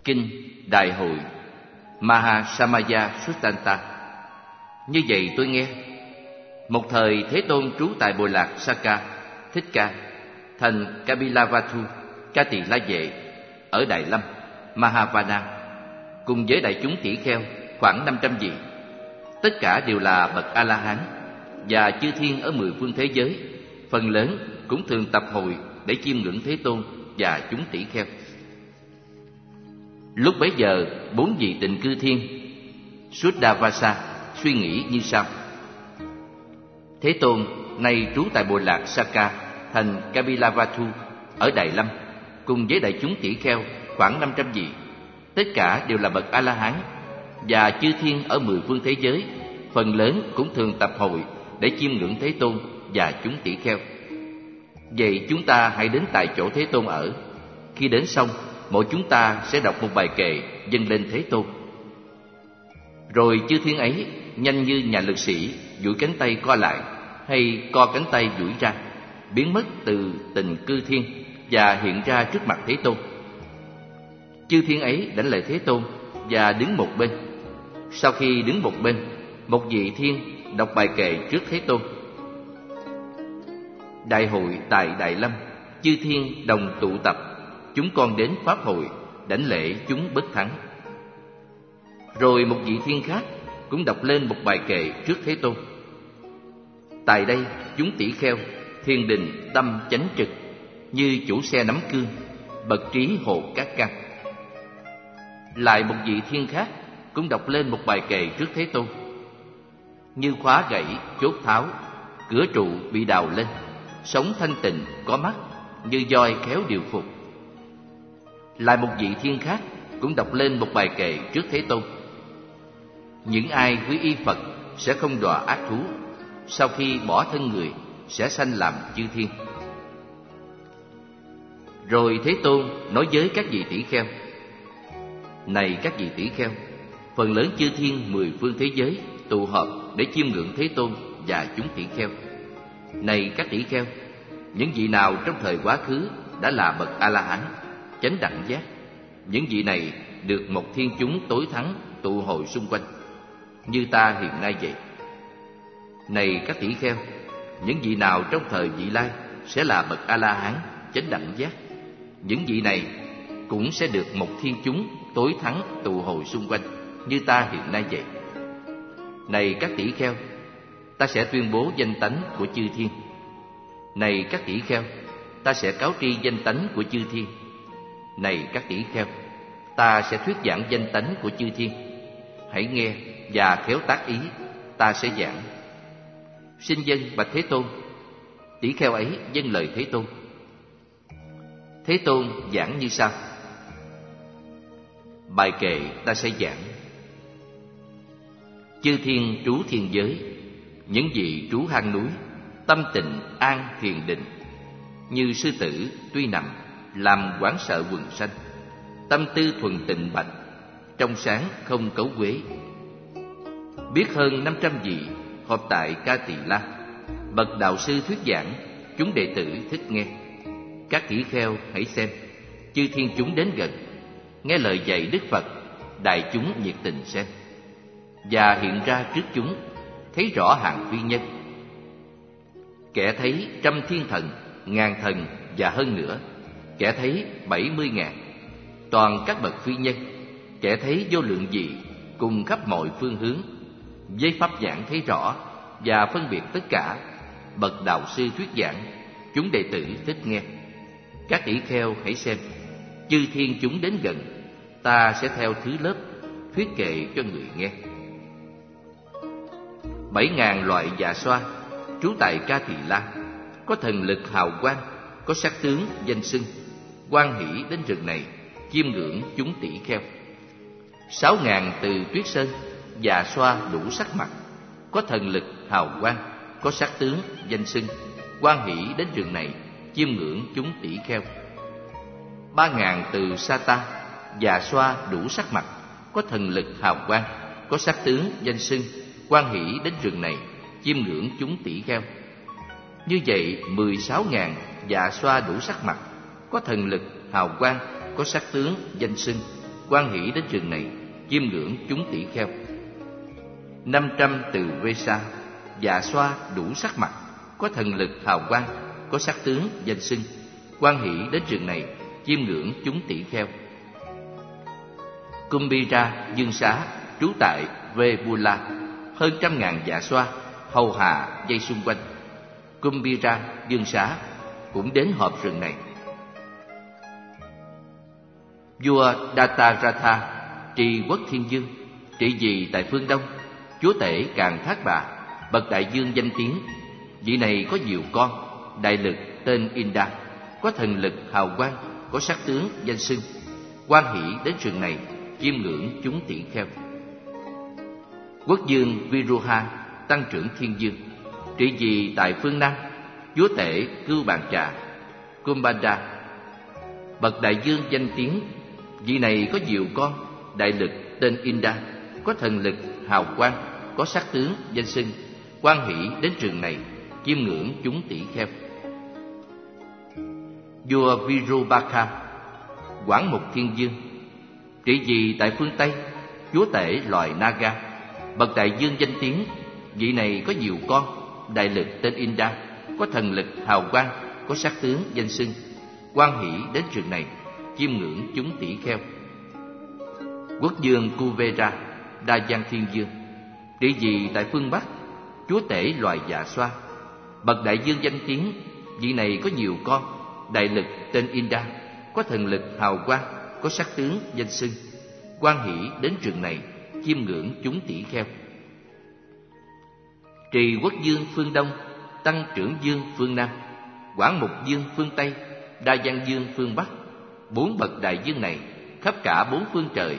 Kinh Đại hội Mahasamaya Suttanta. Như vậy tôi nghe, một thời Thế Tôn trú tại Bồ Lạc Saka, Thích Ca, thành Kapilavatthu, Ca Tỳ La Vệ ở Đại Lâm, Mahavana, cùng với đại chúng tỷ kheo khoảng 500 vị. Tất cả đều là bậc A-la-hán, và chư thiên ở 10 phương thế giới, phần lớn cũng thường tập hội để chiêm ngưỡng Thế Tôn và chúng tỷ kheo. Lúc bấy giờ, 4 vị tịnh cư thiên Suddhavasa suy nghĩ như sau: Thế Tôn nay trú tại Bồ Lạc Saka, thành Kapilavatthu ở Đại Lâm, cùng với đại chúng tỷ kheo khoảng 500 vị. Tất cả đều là bậc A-la-hán, và chư thiên ở 10 phương thế giới, phần lớn cũng thường tập hội để chiêm ngưỡng Thế Tôn và chúng tỷ kheo. Vậy chúng ta hãy đến tại chỗ Thế Tôn ở. Khi đến xong, mỗi chúng ta sẽ đọc một bài kệ dâng lên Thế Tôn. Rồi chư thiên ấy nhanh như nhà lực sĩ duỗi cánh tay co lại, hay co cánh tay duỗi ra, biến mất từ tịnh cư thiên và hiện ra trước mặt Thế Tôn. Chư thiên ấy đảnh lễ Thế Tôn và đứng một bên. Sau khi đứng một bên, một vị thiên đọc bài kệ trước Thế Tôn. Đại hội tại Đại Lâm, chư thiên đồng tụ tập, chúng con đến pháp hội đảnh lễ chúng bất thắng. Rồi một vị thiên khác cũng đọc lên một bài kệ trước Thế Tôn. Tại đây chúng tỷ kheo thiền định tâm chánh trực, như chủ xe nắm cương, bậc trí hộ các căn. Lại một vị thiên khác cũng đọc lên một bài kệ trước Thế Tôn. Như khóa gãy chốt tháo, cửa trụ bị đào lên, sống thanh tịnh có mắt, như voi khéo điều phục. Lại một vị thiên khác cũng đọc lên một bài kệ trước Thế Tôn. Những ai quý y Phật sẽ không đọa ác thú, sau khi bỏ thân người sẽ sanh làm chư thiên. Rồi Thế Tôn nói với các vị tỷ kheo: Này các vị tỷ kheo, phần lớn chư thiên 10 phương thế giới tụ họp để chiêm ngưỡng Thế Tôn và chúng tỷ kheo. Này các tỷ kheo, những vị nào trong thời quá khứ đã là bậc A-la-hán, chánh đẳng giác, những vị này được một thiên chúng tối thắng tụ hội xung quanh, như ta hiện nay vậy. Này các tỷ kheo, những vị nào trong thời vị lai sẽ là bậc A-la-hán, chánh đẳng giác, những vị này cũng sẽ được một thiên chúng tối thắng tụ hội xung quanh, như ta hiện nay vậy. Này các tỷ kheo, ta sẽ tuyên bố danh tánh của chư thiên. Này các tỷ kheo, ta sẽ cáo tri danh tánh của chư thiên. Này các tỷ kheo, ta sẽ thuyết giảng danh tánh của chư thiên. Hãy nghe và khéo tác ý, ta sẽ giảng. Xin vâng bạch Thế Tôn. Tỷ kheo ấy vâng lời Thế Tôn. Thế Tôn giảng như sau: Bài kệ ta sẽ giảng. Chư thiên trú thiên giới, những vị trú hang núi, tâm tịnh an thiền định, như sư tử tuy nằm làm hoảng sợ quần sanh, tâm tư thuần tịnh bạch, trong sáng không cấu quế. Biết hơn 500 vị họp tại Ca Tỳ La, bậc đạo sư thuyết giảng, chúng đệ tử thích nghe. Các tỷ kheo hãy xem, chư thiên chúng đến gần, nghe lời dạy Đức Phật, đại chúng nhiệt tình xem. Và hiện ra trước chúng, thấy rõ hàng phi nhân. Kẻ thấy 100 thiên thần, 1000 thần và hơn nữa, kẻ thấy 70.000, toàn các bậc phi nhân. Kẻ thấy vô lượng vị cùng khắp mọi phương hướng, với pháp giảng thấy rõ và phân biệt tất cả. Bậc đạo sư thuyết giảng, chúng đệ tử thích nghe. Các tỷ kheo hãy xem, chư thiên chúng đến gần, ta sẽ theo thứ lớp thuyết kệ cho người nghe. 7.000 loại dạ xoa trú tại Ca Tỳ La, có thần lực hào quang, có sắc tướng danh xưng, hoan hỷ đến rừng này chiêm ngưỡng chúng tỷ kheo. 6.000 từ Tuyết Sơn dạ xoa đủ sắc mặt, có thần lực hào quang, có sắc tướng danh xưng, hoan hỷ đến rừng này chiêm ngưỡng chúng tỷ kheo. 3.000 từ Sa Ta dạ xoa đủ sắc mặt, có thần lực hào quang, có sắc tướng danh xưng, hoan hỷ đến rừng này chiêm ngưỡng chúng tỷ kheo. Như vậy 16.000 dạ xoa đủ sắc mặt, có thần lực hào quang, có sắc tướng danh xưng, hoan hỷ đến rừng này, chiêm ngưỡng chúng tỷ kheo. 500 từ Vesa, dạ xoa đủ sắc mặt, có thần lực hào quang, có sắc tướng danh xưng, hoan hỷ đến rừng này, chiêm ngưỡng chúng tỷ kheo. Kumbhira Dương Xá trú tại Vebula, hơn 100.000 dạ xoa hầu hạ dây xung quanh. Kumbhira Dương Xá cũng đến họp rừng này. Vua Dataratha trì quốc Thiên Dương, trị vì tại phương Đông, chúa tể Càn Thác Bà, bậc đại dương danh tiếng. Vị này có nhiều con, đại lực tên Inda, có thần lực hào quang, có sắc tướng danh xưng, hoan hỷ đến rừng này, chiêm ngưỡng chúng tỷ kheo. Quốc vương Viruha tăng trưởng Thiên Dương, trị vì tại phương Nam, chúa tể Cưu Bàn Trà, Kumbhanda, bậc đại dương danh tiếng. Vị này có nhiều con, đại lực tên Inda, có thần lực hào quang, có sắc tướng danh xưng, hoan hỷ đến rừng này, chiêm ngưỡng chúng tỷ kheo. Vua Virubakha quản mục Thiên Dương, trị vì tại phương Tây, chúa tể loài Naga, bậc đại dương danh tiếng. Vị này có nhiều con, đại lực tên Inda, có thần lực hào quang, có sắc tướng danh xưng, hoan hỷ đến rừng này, chiêm ngưỡng chúng tỷ kheo. Quốc vương Kuvera Đa Giang Thiên Dương, trị vì tại phương Bắc, chúa tể loài dạ xoa, bậc đại dương danh tiếng. Vị này có nhiều con, đại lực tên Inda, có thần lực hào quang, có sắc tướng danh xưng, hoan hỷ đến rừng này, chiêm ngưỡng chúng tỷ kheo. Trì quốc dương phương Đông, tăng trưởng dương phương Nam, quản mục dương phương Tây, đa giang dương phương Bắc. 4 bậc đại dương này khắp cả 4 phương trời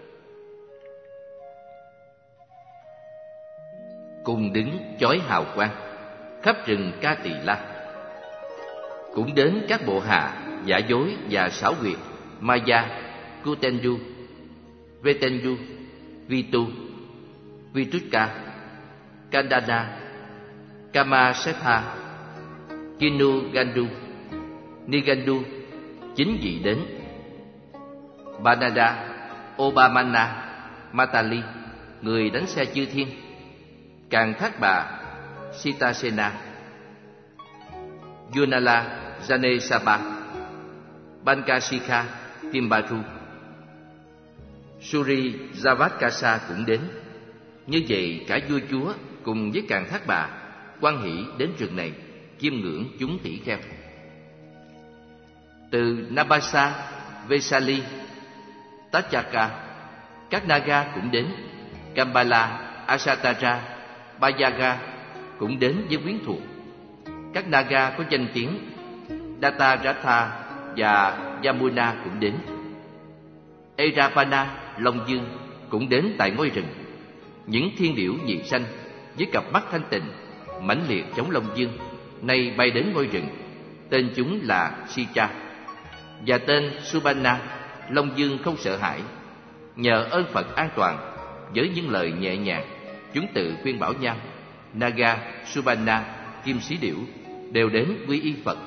cùng đứng chói hào quang khắp rừng Ca Tỳ La. Cũng đến các bộ hạ giả dối và xảo quyệt Maya, Kutenju, Vetenju, Vitu, Vitutka, Kandana, Kamasepa, Kinugandu, Nigandu, 9 vị đến. Banada, Obamana, Matali, người đánh xe chư thiên, Càn Thác Bà, Sitasena, Yunala, Janesaba, Bankashika, Timbaru, Suri Javatkasa cũng đến. Như vậy cả vua chúa cùng với Càn Thác Bà hoan hỷ đến rừng này, chiêm ngưỡng chúng tỷ kheo. Từ Nabasa, Vesali, Tachaka, các Naga cũng đến. Kambala, Asatara, Bayaga cũng đến với quyến thuộc. Các Naga có danh tiếng, Dataratha và Yamuna cũng đến. Erapana, Long Dương cũng đến tại ngôi rừng. Những thiên điểu nhị sanh với cặp mắt thanh tịnh, mãnh liệt chống Long Dương, nay bay đến ngôi rừng. Tên chúng là Sicha và tên Subhana. Long Dương không sợ hãi. Nhờ ơn Phật an toàn, với những lời nhẹ nhàng, chúng tự khuyên bảo nhau. Naga, Subhana, Kim Sĩ Điểu đều đến quy y Phật.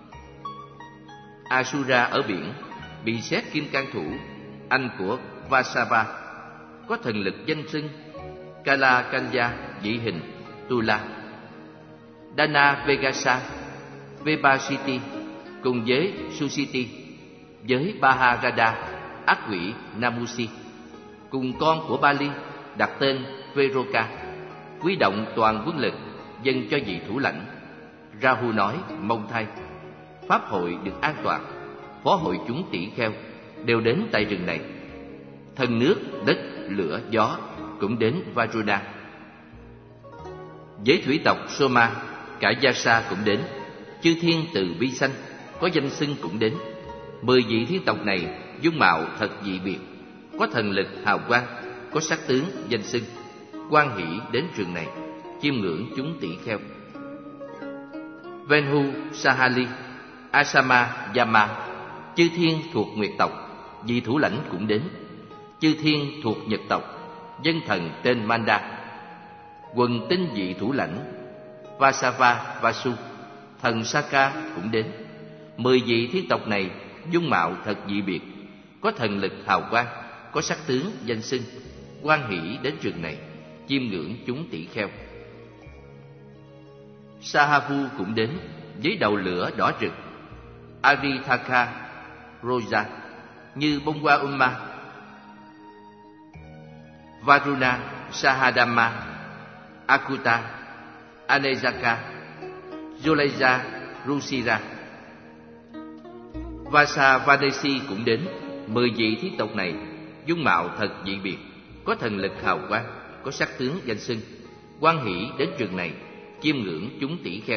Asura ở biển bị xét kim can thủ, anh của Vasava, có thần lực danh xưng. Kala Kanya dị hình Tula, Dana Vegasa, Vebasiti cùng với Susiti, với Baharada, ác quỷ Namusi, cùng con của Bali đặt tên Veroka, quy động toàn quân lực dâng cho vị thủ lãnh. Rahu nói mong thay, pháp hội được an toàn, phó hội chúng tỷ kheo đều đến tại rừng này. Thần nước, đất, lửa, gió cũng đến Varuna. Với thủy tộc Soma, cả Yasa cũng đến. Chư thiên từ bi sanh có danh xưng cũng đến. 10 vị thiên tộc này dung mạo thật dị biệt, có thần lực hào quang, có sắc tướng danh xưng, hoan hỷ đến rừng này, chiêm ngưỡng chúng tỷ kheo. Venhu, Sahali, Asama, Yama, chư thiên thuộc Nguyệt tộc, vị thủ lãnh cũng đến. Chư thiên thuộc Nhật tộc, dân thần tên Manda, quần tinh vị thủ lãnh Vasava, Vasu, thần Saka cũng đến. 10 vị thiên tộc này dung mạo thật dị biệt, có thần lực hào quang, có sắc tướng danh xưng, hoan hỷ đến rừng này, chiêm ngưỡng chúng tỷ kheo. Sahavu cũng đến với đầu lửa đỏ rực, Aritaka Roja như bông hoa Varuna Sahadama, Akuta Anezaka, Joleja Rusira. Vasavanesi cũng đến. 10 vị thiên tộc này dung mạo thật dị biệt, có thần lực hào quang, có sắc tướng danh xưng, hoan hỷ đến rừng này, chiêm ngưỡng chúng tỷ kheo.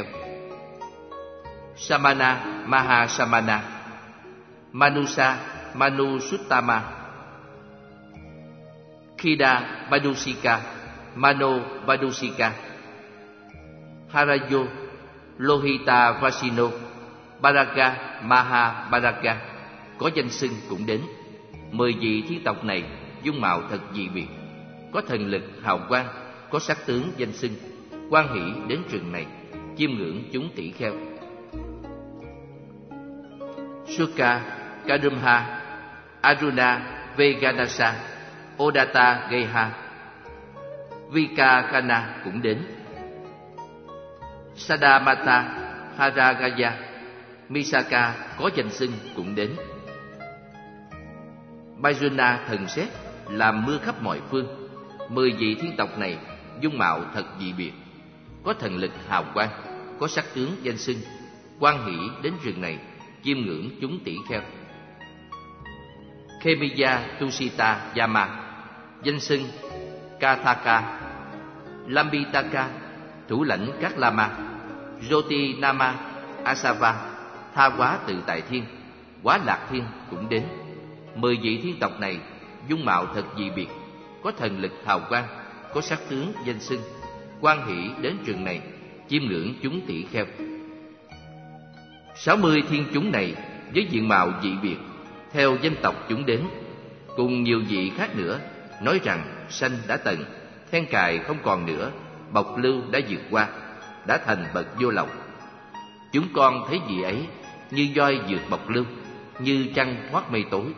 Samana Mahasamana, Manusa Manusuttama, Khida Badusika Mano Badusika, Harayo Lohita Vasino, Baraka Maha Baraka, có danh xưng cũng đến. 10 vị thiên tộc này dung mạo thật dị biệt, có thần lực hào quang, có sắc tướng danh xưng, hoan hỷ đến rừng này, chiêm ngưỡng chúng tỷ kheo. Suka Kadumha, Aruna Veganasa, Odata Geha, Vikakana cũng đến. Sadamata Haragaya, Misaka có danh xưng cũng đến. Bajuna thần sét làm mưa khắp mọi phương. 10 vị thiên tộc này dung mạo thật dị biệt, có thần lực hào quang, có sắc tướng danh xưng, hoan hỷ đến rừng này, chiêm ngưỡng chúng tỷ kheo. Khemiya Tusita Yama, danh xưng Kathaka, Lambitaka, thủ lãnh các Lama, Joti Nama Asava, tha hóa tự tại thiên, Quá Lạc Thiên cũng đến. 10 vị thiên tộc này dung mạo thật dị biệt, có thần lực hào quang, có sắc tướng danh xưng, hoan hỷ đến rừng này, chiêm ngưỡng chúng tỷ kheo. 60 thiên chúng này với diện mạo dị biệt, theo danh tộc chúng đến, cùng nhiều vị khác nữa, nói rằng sanh đã tận, then cài không còn nữa, bộc lưu đã vượt qua, đã thành bậc vô lậu. Chúng con thấy vị ấy như voi vượt bộc lưu, như trăng thoát mây tối.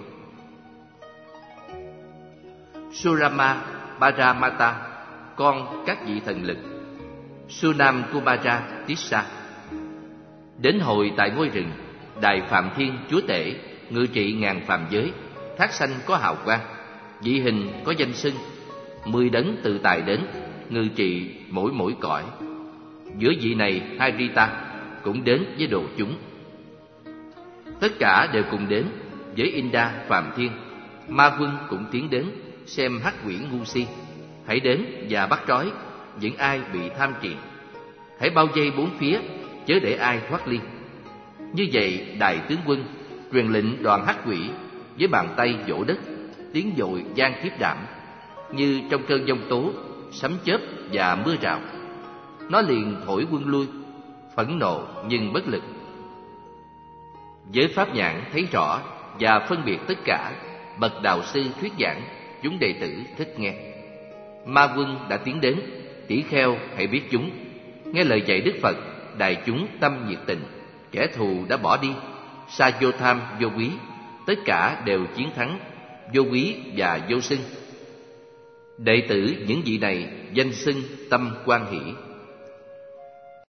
Surama Paramata, con các vị thần lực. Sunam Kumara Tissa, đến hồi tại ngôi rừng, Đại Phạm Thiên Chúa Tể ngự trị ngàn phàm giới, thác sanh có hào quang, vị hình có danh xưng, 10 đấng tự tài đến, ngự trị mỗi cõi. Giữa vị này Harita cũng đến với đồ chúng. Tất cả đều cùng đến với Inda Phạm Thiên. Ma quân cũng tiến đến xem hắc quỷ ngu si. Hãy đến và bắt trói những ai bị tham triền. Hãy bao vây bốn phía, chớ để ai thoát ly. Như vậy đại tướng quân truyền lệnh đoàn hắc quỷ, với bàn tay vỗ đất, tiếng dội vang khiếp đảm, như trong cơn giông tố, sấm chớp và mưa rào. Nó liền thổi quân lui, phẫn nộ nhưng bất lực. Với pháp nhãn thấy rõ và phân biệt tất cả, bậc đạo sư thuyết giảng, chúng đệ tử thích nghe. Ma quân đã tiến đến, tỷ kheo hãy biết chúng. Nghe lời dạy Đức Phật, đại chúng tâm nhiệt tình. Kẻ thù đã bỏ đi, sa vô tham vô quý, tất cả đều chiến thắng, vô quý và vô sinh. Đệ tử những vị này danh xưng tâm hoan hỷ.